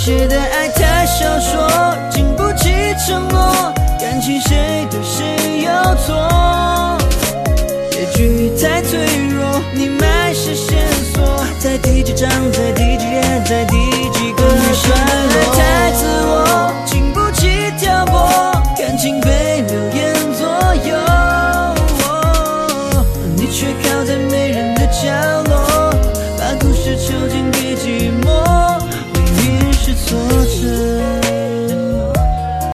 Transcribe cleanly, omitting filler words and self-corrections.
写的爱太小说，经不起承诺，感情谁对谁有错？结局太脆弱，你埋下线索，在第几章再